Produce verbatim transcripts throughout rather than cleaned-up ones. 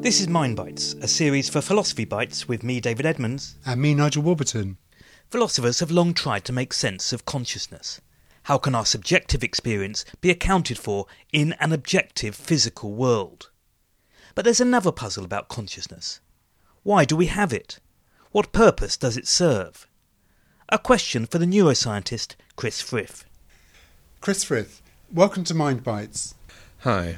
This is Mind Bites, a series for Philosophy Bites with me, David Edmonds. And me, Nigel Warburton. Philosophers have long tried to make sense of consciousness. How can our subjective experience be accounted for in an objective physical world? But there's another puzzle about consciousness. Why do we have it? What purpose does it serve? A question for the neuroscientist Chris Frith. Chris Frith, welcome to Mind Bites. Hi.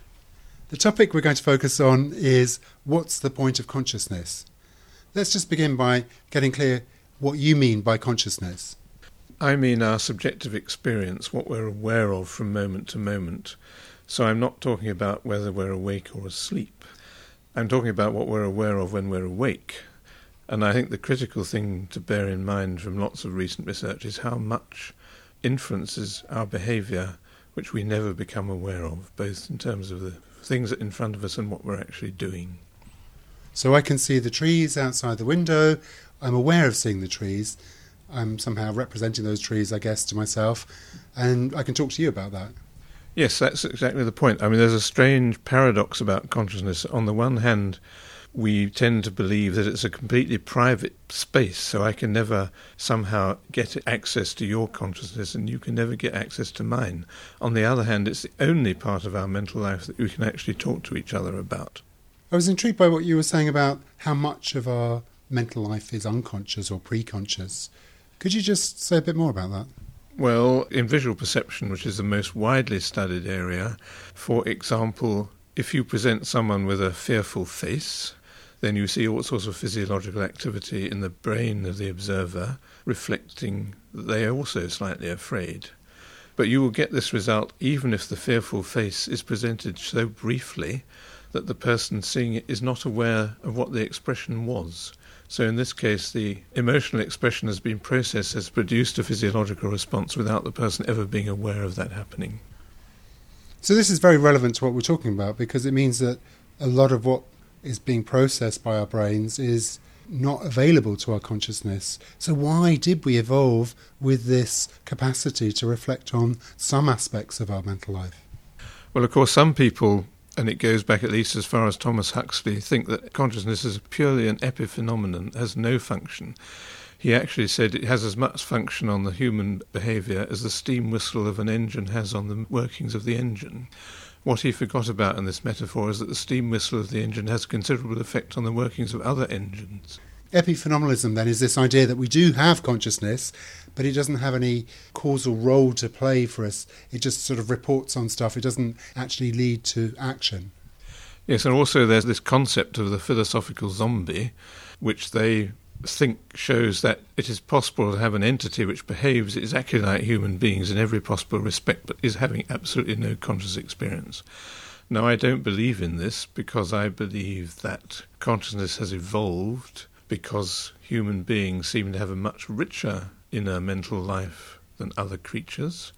The topic we're going to focus on is what's the point of consciousness? Let's just begin by getting clear what you mean by consciousness. I mean our subjective experience, what we're aware of from moment to moment. So I'm not talking about whether we're awake or asleep. I'm talking about what we're aware of when we're awake. And I think the critical thing to bear in mind from lots of recent research is how much influences our behaviour which we never become aware of, both in terms of the things in front of us and what we're actually doing. So I can see the trees outside the window. I'm aware of seeing the trees. I'm somehow representing those trees, I guess, to myself. And I can talk to you about that. Yes, that's exactly the point. I mean, there's a strange paradox about consciousness. On the one hand, we tend to believe that it's a completely private space, so I can never somehow get access to your consciousness and you can never get access to mine. On the other hand, it's the only part of our mental life that we can actually talk to each other about. I was intrigued by what you were saying about how much of our mental life is unconscious or pre-conscious. Could you just say a bit more about that? Well, in visual perception, which is the most widely studied area, for example, if you present someone with a fearful face, then you see all sorts of physiological activity in the brain of the observer, reflecting that they are also slightly afraid. But you will get this result even if the fearful face is presented so briefly that the person seeing it is not aware of what the expression was. So in this case, the emotional expression has been processed, has produced a physiological response without the person ever being aware of that happening. So this is very relevant to what we're talking about, because it means that a lot of what is being processed by our brains is not available to our consciousness. So why did we evolve with this capacity to reflect on some aspects of our mental life? Well, of course, some people, and it goes back at least as far as Thomas Huxley, think that consciousness is purely an epiphenomenon, has no function. He actually said it has as much function on the human behaviour as the steam whistle of an engine has on the workings of the engine. What he forgot about in this metaphor is that the steam whistle of the engine has considerable effect on the workings of other engines. Epiphenomenalism, then, is this idea that we do have consciousness, but it doesn't have any causal role to play for us. It just sort of reports on stuff. It doesn't actually lead to action. Yes, and also there's this concept of the philosophical zombie, which they think shows that it is possible to have an entity which behaves exactly like human beings in every possible respect, but is having absolutely no conscious experience. Now, I don't believe in this because I believe that consciousness has evolved because human beings seem to have a much richer inner mental life than other creatures.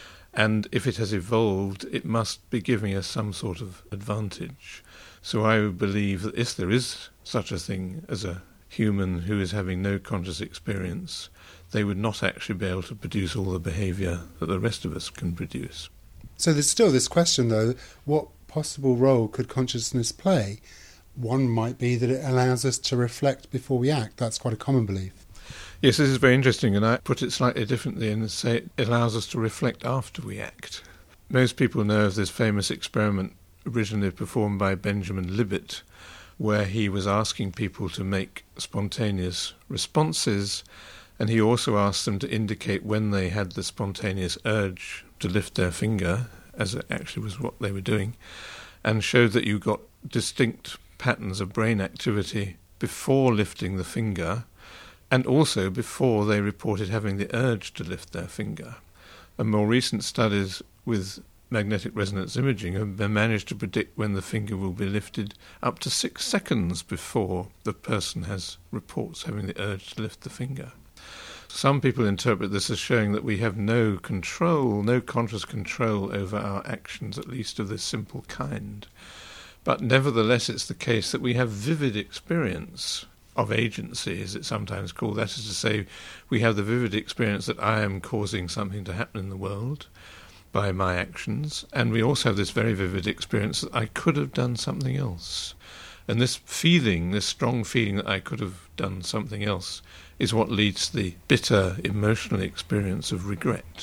And if it has evolved, it must be giving us some sort of advantage. So I would believe that if there is such a thing as a human who is having no conscious experience, they would not actually be able to produce all the behaviour that the rest of us can produce. So there's still this question, though, what possible role could consciousness play? One might be that it allows us to reflect before we act. That's quite a common belief. Yes, this is very interesting, and I put it slightly differently and say it allows us to reflect after we act. Most people know of this famous experiment originally performed by Benjamin Libet, where he was asking people to make spontaneous responses, and he also asked them to indicate when they had the spontaneous urge to lift their finger, as it actually was what they were doing, and showed that you got distinct patterns of brain activity before lifting the finger, and also before they reported having the urge to lift their finger. And more recent studies with magnetic resonance imaging have managed to predict when the finger will be lifted up to six seconds before the person has reports having the urge to lift the finger. Some people interpret this as showing that we have no control, no conscious control over our actions, at least of this simple kind. But nevertheless, it's the case that we have vivid experience of agency, as it's sometimes called. That is to say, we have the vivid experience that I am causing something to happen in the world by my actions, and we also have this very vivid experience that I could have done something else. And this feeling, this strong feeling that I could have done something else, is what leads to the bitter emotional experience of regret.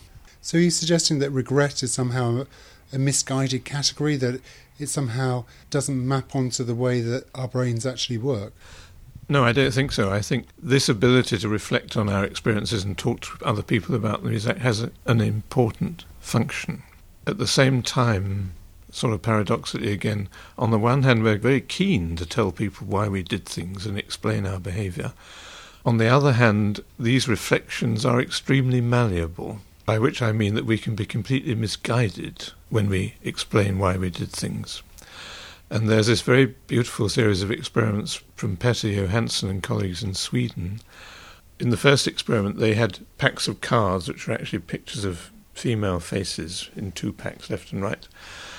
So you're suggesting that regret is somehow a misguided category, that it somehow doesn't map onto the way that our brains actually work? No, I don't think so. I think this ability to reflect on our experiences and talk to other people about them is, has a, an important function. At the same time, sort of paradoxically again, on the one hand we're very keen to tell people why we did things and explain our behaviour. On the other hand, these reflections are extremely malleable, by which I mean that we can be completely misguided when we explain why we did things. And there's this very beautiful series of experiments from Petter Johansson and colleagues in Sweden. In the first experiment, they had packs of cards, which were actually pictures of female faces in two packs, left and right.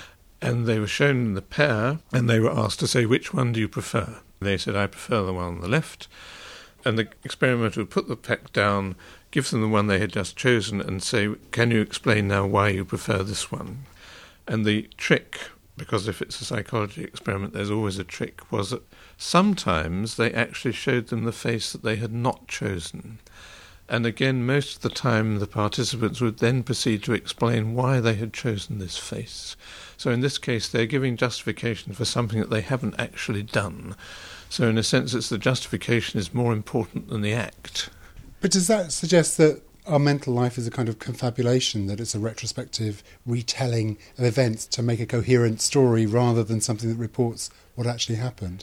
And they were shown in the pair, and they were asked to say, which one do you prefer? They said, I prefer the one on the left. And the experimenter would put the pack down, give them the one they had just chosen, and say, can you explain now why you prefer this one? And the trick, because if it's a psychology experiment, there's always a trick, was that sometimes they actually showed them the face that they had not chosen. And again, most of the time, the participants would then proceed to explain why they had chosen this face. So in this case, they're giving justification for something that they haven't actually done. So in a sense, it's the justification is more important than the act. But does that suggest that our mental life is a kind of confabulation, that it's a retrospective retelling of events to make a coherent story rather than something that reports what actually happened?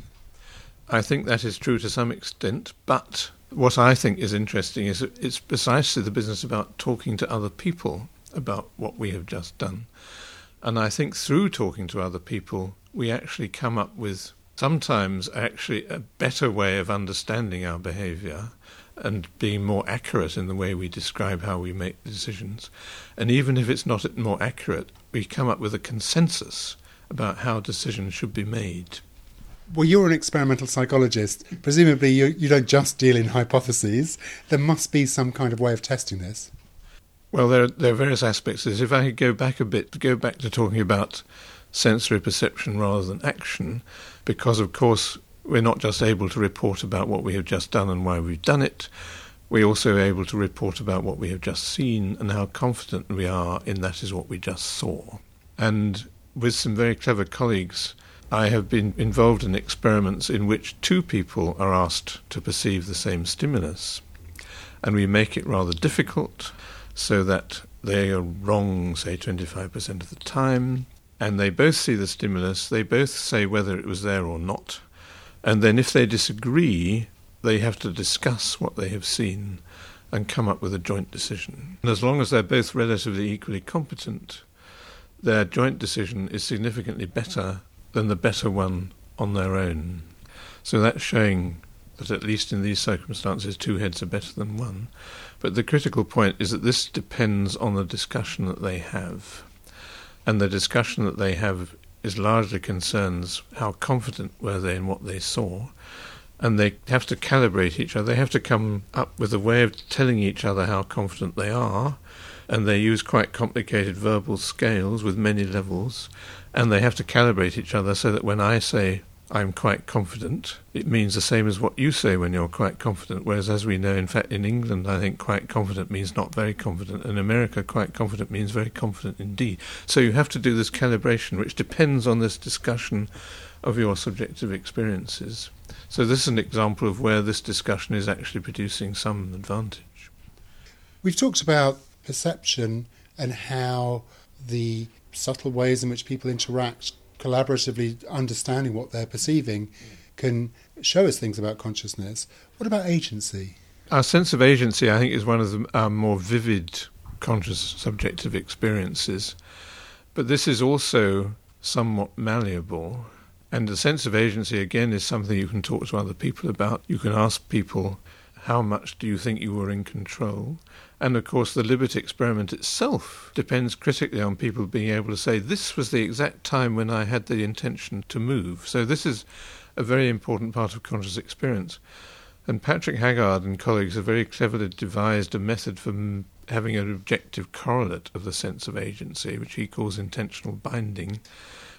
I think that is true to some extent, but what I think is interesting is that it's precisely the business about talking to other people about what we have just done. And I think through talking to other people, we actually come up with sometimes actually a better way of understanding our behaviour and being more accurate in the way we describe how we make decisions. And even if it's not more accurate, we come up with a consensus about how decisions should be made. Well, you're an experimental psychologist. Presumably you, you don't just deal in hypotheses. There must be some kind of way of testing this. Well, there are, there are various aspects of this. If I could go back a bit, go back to talking about sensory perception rather than action, because, of course, we're not just able to report about what we have just done and why we've done it, we're also able to report about what we have just seen and how confident we are in that is what we just saw. And with some very clever colleagues, I have been involved in experiments in which two people are asked to perceive the same stimulus, and we make it rather difficult so that they are wrong, say, twenty-five percent of the time, and they both see the stimulus, they both say whether it was there or not, and then if they disagree, they have to discuss what they have seen and come up with a joint decision. And as long as they're both relatively equally competent, their joint decision is significantly better than the better one on their own. So that's showing that at least in these circumstances two heads are better than one. But the critical point is that this depends on the discussion that they have. And the discussion that they have is largely concerns how confident were they in what they saw. And they have to calibrate each other. They have to come up with a way of telling each other how confident they are. And they use quite complicated verbal scales with many levels. And they have to calibrate each other so that when I say I'm quite confident, it means the same as what you say when you're quite confident. Whereas, as we know, in fact, in England, I think quite confident means not very confident. In America, quite confident means very confident indeed. So you have to do this calibration, which depends on this discussion of your subjective experiences. So this is an example of where this discussion is actually producing some advantage. We've talked about perception and how the subtle ways in which people interact collaboratively, understanding what they're perceiving, can show us things about consciousness. What about agency? Our sense of agency, I think, is one of the our more vivid conscious subjective experiences. But this is also somewhat malleable. And the sense of agency, again, is something you can talk to other people about. You can ask people, how much do you think you were in control? And, of course, the Libet experiment itself depends critically on people being able to say, this was the exact time when I had the intention to move. So this is a very important part of conscious experience. And Patrick Haggard and colleagues have very cleverly devised a method for m- having an objective correlate of the sense of agency, which he calls intentional binding,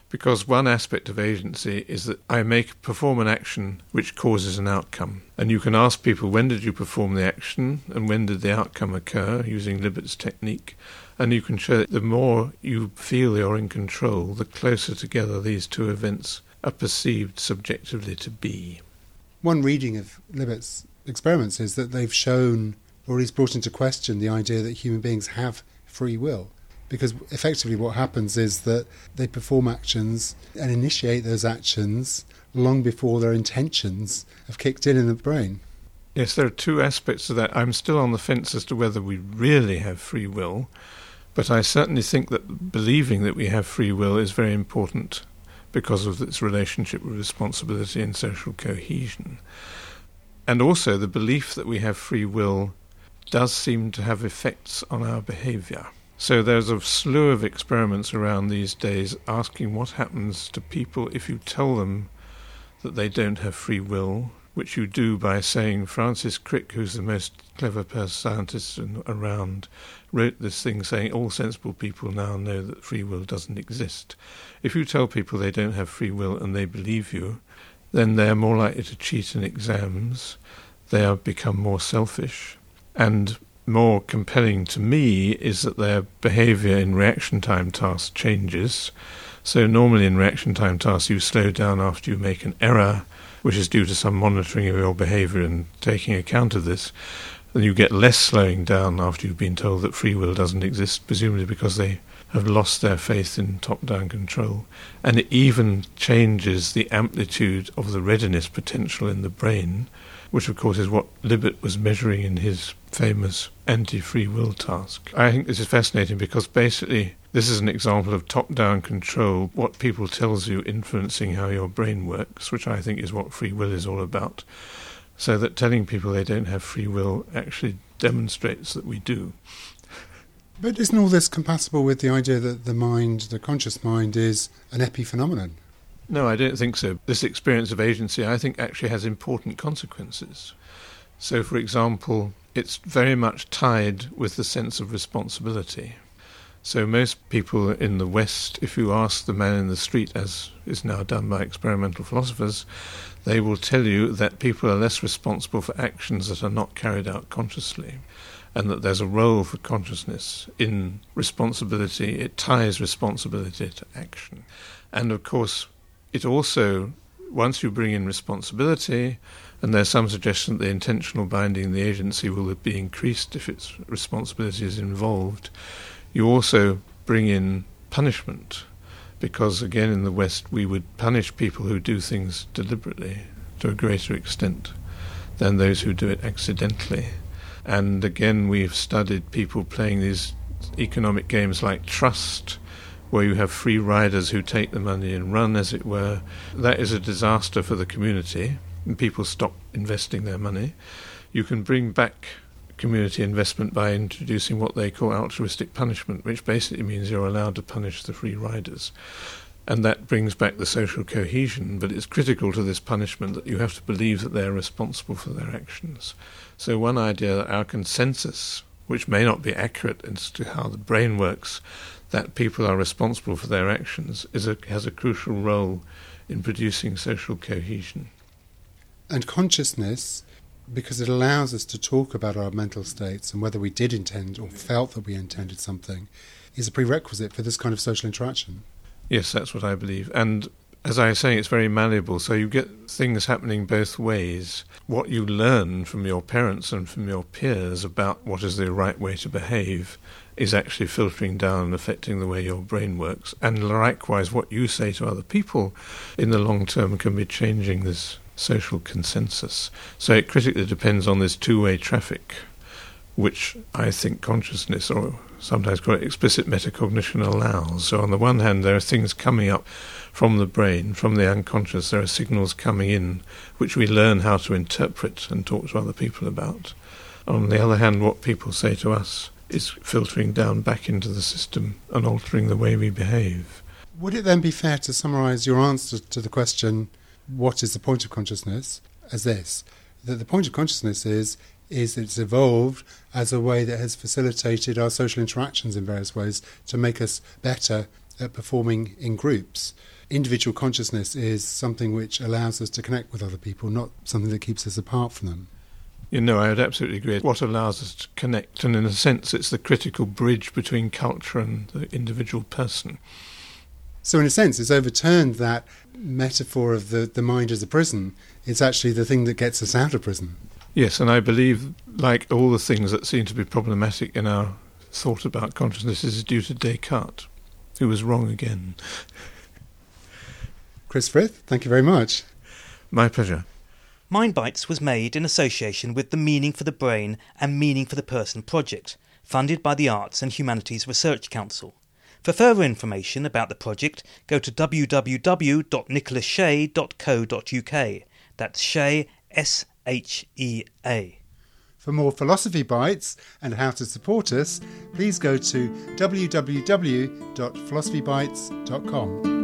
Because one aspect of agency is that I make perform an action which causes an outcome. And you can ask people, when did you perform the action and when did the outcome occur, using Libet's technique. And you can show that the more you feel you're in control, the closer together these two events are perceived subjectively to be. One reading of Libet's experiments is that they've shown, or at least brought into question, the idea that human beings have free will. Because effectively what happens is that they perform actions and initiate those actions long before their intentions have kicked in in the brain. Yes, there are two aspects to that. I'm still on the fence as to whether we really have free will, but I certainly think that believing that we have free will is very important because of its relationship with responsibility and social cohesion. And also the belief that we have free will does seem to have effects on our behaviour. So there's a slew of experiments around these days asking what happens to people if you tell them that they don't have free will, which you do by saying Francis Crick, who's the most clever scientist around, wrote this thing saying all sensible people now know that free will doesn't exist. If you tell people they don't have free will and they believe you, then they're more likely to cheat in exams, they are become more selfish, and more compelling to me is that their behaviour in reaction time tasks changes. So normally in reaction time tasks you slow down after you make an error, which is due to some monitoring of your behaviour and taking account of this. And you get less slowing down after you've been told that free will doesn't exist, presumably because they have lost their faith in top-down control. And it even changes the amplitude of the readiness potential in the brain, which of course is what Libet was measuring in his famous anti-free will task. I think this is fascinating because basically this is an example of top-down control, what people tells you influencing how your brain works, which I think is what free will is all about. So that telling people they don't have free will actually demonstrates that we do. But isn't all this compatible with the idea that the mind, the conscious mind, is an epiphenomenon? No, I don't think so. This experience of agency, I think, actually has important consequences. So, for example, it's very much tied with the sense of responsibility. So most people in the West, if you ask the man in the street, as is now done by experimental philosophers, they will tell you that people are less responsible for actions that are not carried out consciously, and that there's a role for consciousness in responsibility. It ties responsibility to action. And of course, it also, once you bring in responsibility, and there's some suggestion that the intentional binding, the agency, will be increased if its responsibility is involved, you also bring in punishment, because again in the West we would punish people who do things deliberately to a greater extent than those who do it accidentally. And again we've studied people playing these economic games like trust, where you have free riders who take the money and run, as it were. That is a disaster for the community, and people stop investing their money. You can bring back community investment by introducing what they call altruistic punishment, which basically means you're allowed to punish the free riders. And that brings back the social cohesion, but it's critical to this punishment that you have to believe that they're responsible for their actions. So one idea that our consensus, which may not be accurate as to how the brain works, that people are responsible for their actions, is a, has a crucial role in producing social cohesion. And consciousness, because it allows us to talk about our mental states and whether we did intend or felt that we intended something, is a prerequisite for this kind of social interaction. Yes, that's what I believe. And as I was saying, it's very malleable, so you get things happening both ways. What you learn from your parents and from your peers about what is the right way to behave is actually filtering down and affecting the way your brain works. And likewise, what you say to other people in the long term can be changing this social consensus. So it critically depends on this two-way traffic, which I think consciousness, or sometimes called explicit metacognition, allows. So on the one hand, there are things coming up from the brain, from the unconscious. There are signals coming in which we learn how to interpret and talk to other people about. On the other hand, what people say to us is filtering down back into the system and altering the way we behave. Would it then be fair to summarise your answer to the question, what is the point of consciousness, as this, that the point of consciousness is is it's evolved as a way that has facilitated our social interactions in various ways to make us better at performing in groups. Individual consciousness is something which allows us to connect with other people, not something that keeps us apart from them. You know, I would absolutely agree. What allows us to connect, and in a sense it's the critical bridge between culture and the individual person. So in a sense, it's overturned that metaphor of the, the mind as a prison. It's actually the thing that gets us out of prison. Yes, and I believe, like all the things that seem to be problematic in our thought about consciousness, is due to Descartes, who was wrong again. Chris Frith, thank you very much. My pleasure. Mind Bites was made in association with the Meaning for the Brain and Meaning for the Person project, funded by the Arts and Humanities Research Council. For further information about the project, go to w w w dot nicholas shea dot co dot u k. That's Shea, S H E A. For more Philosophy Bites and how to support us, please go to w w w dot philosophy bites dot com.